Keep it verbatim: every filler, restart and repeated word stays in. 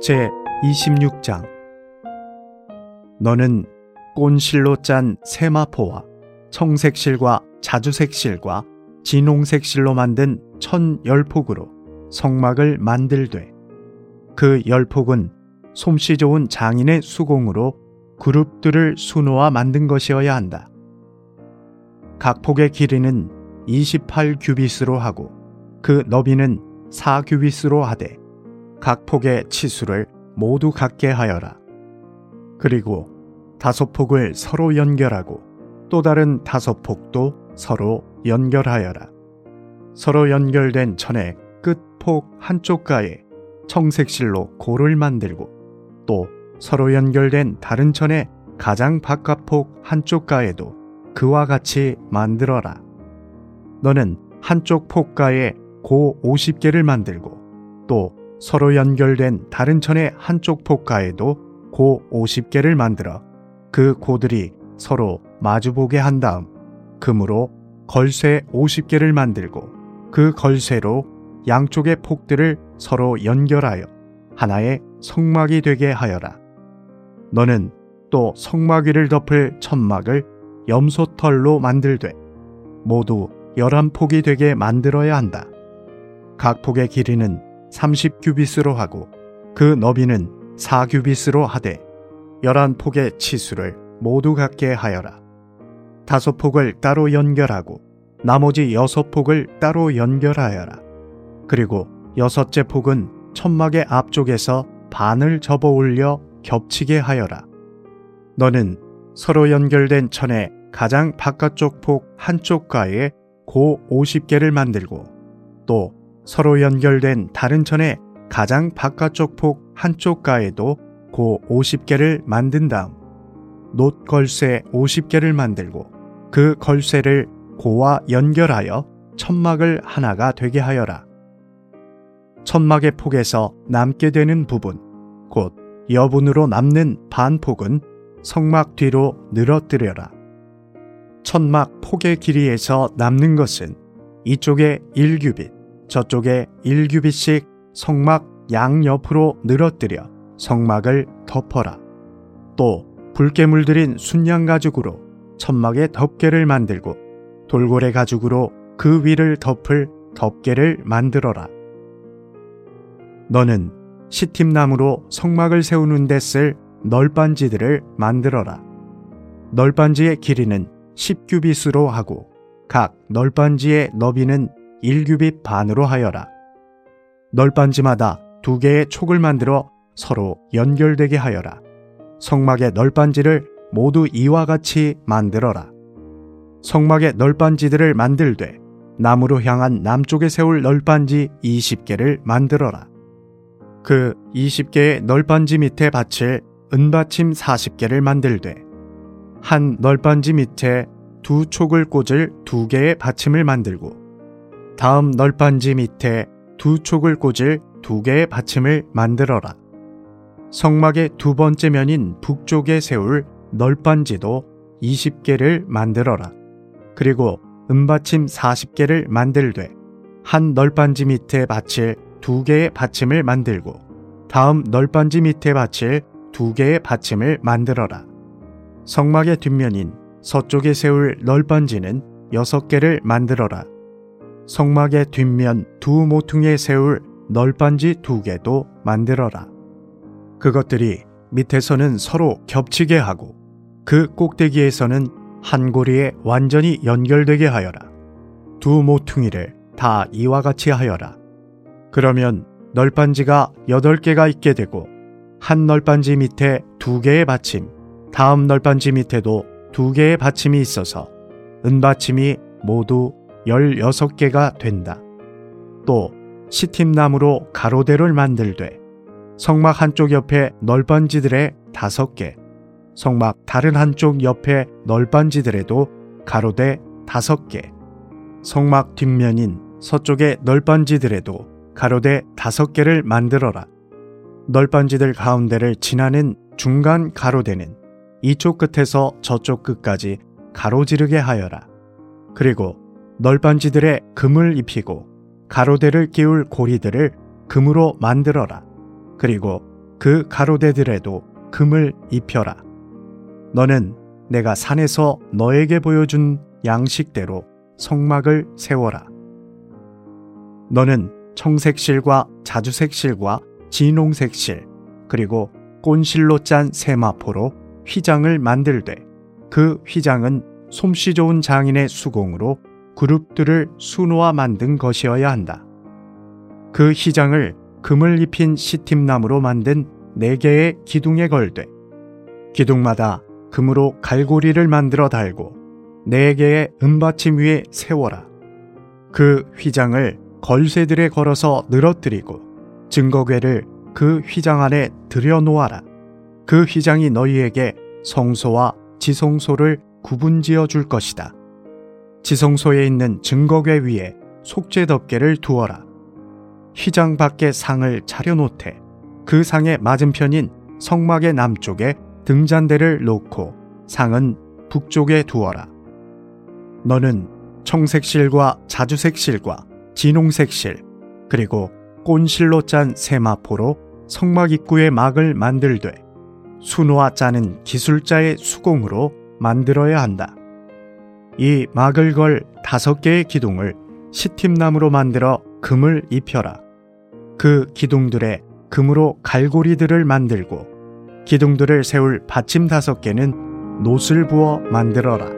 제이십육 장. 너는 꼰실로 짠 세마포와 청색실과 자주색실과 진홍색실로 만든 천 열폭으로 성막을 만들되 그 열폭은 솜씨 좋은 장인의 수공으로 그룹들을 수놓아 만든 것이어야 한다. 각 폭의 길이는 이십팔 규빗으로 하고 그 너비는 사 규빗으로 하되 각 폭의 치수를 모두 같게 하여라. 그리고 다섯 폭을 서로 연결하고 또 다른 다섯 폭도 서로 연결하여라. 서로 연결된 천의 끝폭 한쪽 가에 청색실로 고를 만들고 또 서로 연결된 다른 천의 가장 바깥폭 한쪽 가에도 그와 같이 만들어라. 너는 한쪽 폭가에 고 오십 개를 만들고 또 서로 연결된 다른 천의 한쪽 폭가에도 고 오십 개를 만들어 그 고들이 서로 마주보게 한 다음 금으로 걸쇠 오십 개를 만들고 그 걸쇠로 양쪽의 폭들을 서로 연결하여 하나의 성막이 되게 하여라. 너는 또 성막 위를 덮을 천막을 염소털로 만들되 모두 열한 폭이 되게 만들어야 한다. 각 폭의 길이는 삼십 규빗으로 하고 그 너비는 사 규빗으로 하되 열한 폭의 치수를 모두 같게 하여라. 다섯 폭을 따로 연결하고 나머지 여섯 폭을 따로 연결하여라. 그리고 여섯째 폭은 천막의 앞쪽에서 반을 접어 올려 겹치게 하여라. 너는 서로 연결된 천의 가장 바깥쪽 폭 한쪽 가에 고 오십 개를 만들고 또 서로 연결된 다른 천의 가장 바깥쪽 폭 한쪽 가에도 고 오십 개를 만든 다음 놋 걸쇠 오십 개를 만들고 그 걸쇠를 고와 연결하여 천막을 하나가 되게 하여라. 천막의 폭에서 남게 되는 부분, 곧 여분으로 남는 반폭은 성막 뒤로 늘어뜨려라. 천막 폭의 길이에서 남는 것은 이쪽에 일 규빗, 저쪽에 일 규빗씩 성막 양옆으로 늘어뜨려 성막을 덮어라. 또 붉게 물들인 순양 가죽으로 천막의 덮개를 만들고 돌고래 가죽으로 그 위를 덮을 덮개를 만들어라. 너는 시팀나무로 성막을 세우는 데 쓸 널빤지들을 만들어라. 널빤지의 길이는 십 규빗으로 하고 각 널빤지의 너비는 일 규빗 반으로 하여라. 널빤지마다 두 개의 촉을 만들어 서로 연결되게 하여라. 성막의 널빤지를 모두 이와 같이 만들어라. 성막의 널빤지들을 만들되 남으로 향한 남쪽에 세울 널빤지 이십 개를 만들어라. 그 이십 개의 널빤지 밑에 받칠 은받침 사십 개를 만들되 한 널빤지 밑에 두 촉을 꽂을 두 개의 받침을 만들고 다음 널빤지 밑에 두 촉을 꽂을 두 개의 받침을 만들어라. 성막의 두 번째 면인 북쪽에 세울 널빤지도 이십 개를 만들어라. 그리고 은받침 사십 개를 만들되 한 널빤지 밑에 받칠 두 개의 받침을 만들고 다음 널빤지 밑에 받칠 두 개의 받침을 만들어라. 성막의 뒷면인 서쪽에 세울 널빤지는 여섯 개를 만들어라. 성막의 뒷면 두 모퉁이에 세울 널빤지 두 개도 만들어라. 그것들이 밑에서는 서로 겹치게 하고 그 꼭대기에서는 한 고리에 완전히 연결되게 하여라. 두 모퉁이를 다 이와 같이 하여라. 그러면 널빤지가 여덟 개가 있게 되고 한 널빤지 밑에 두 개의 받침, 다음 널빤지 밑에도 두 개의 받침이 있어서 은받침이 모두 열여섯 개가 된다. 또 시팀나무로 가로대를 만들되 성막 한쪽 옆에 널빤지들의 다섯 개, 성막 다른 한쪽 옆에 널빤지들에도 가로대 다섯 개, 성막 뒷면인 서쪽의 널빤지들에도 가로대 다섯 개를 만들어라. 널빤지들 가운데를 지나는 중간 가로대는 이쪽 끝에서 저쪽 끝까지 가로지르게 하여라. 그리고 널빤지들의 금을 입히고 가로대를 끼울 고리들을 금으로 만들어라. 그리고 그 가로대들에도 금을 입혀라. 너는 내가 산에서 너에게 보여준 양식대로 성막을 세워라. 너는 청색 실과 자주색 실과 진홍색 실 그리고 꼰실로 짠 세마포로 휘장을 만들되 그 휘장은 솜씨 좋은 장인의 수공으로 그룹들을 수놓아 만든 것이어야 한다. 그 휘장을 금을 입힌 시팀나무로 만든 네 개의 기둥에 걸되 기둥마다 금으로 갈고리를 만들어 달고 네 개의 은받침 위에 세워라. 그 휘장을 걸쇠들에 걸어서 늘어뜨리고 증거궤를 그 휘장 안에 들여놓아라. 그 휘장이 너희에게 성소와 지성소를 구분지어 줄 것이다. 지성소에 있는 증거궤 위에 속죄덮개를 두어라. 휘장 밖에 상을 차려놓되 그 상의 맞은편인 성막의 남쪽에 등잔대를 놓고 상은 북쪽에 두어라. 너는 청색 실과 자주색 실과 진홍색 실 그리고 꼰실로 짠 세마포로 성막 입구의 막을 만들되 수놓아 짜는 기술자의 수공으로 만들어야 한다. 이 막을 걸 다섯 개의 기둥을 시팀나무로 만들어 금을 입혀라. 그 기둥들에 금으로 갈고리들을 만들고 기둥들을 세울 받침 다섯 개는 놋을 부어 만들어라.